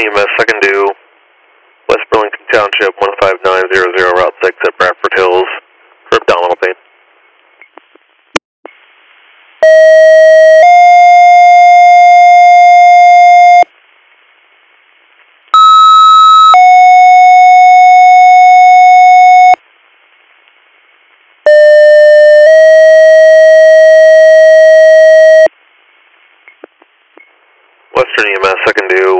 EMS, second due, West Burlington Township, 15900, Route 6 at Bradford Hills, for abdominal pain. Western EMS, second due,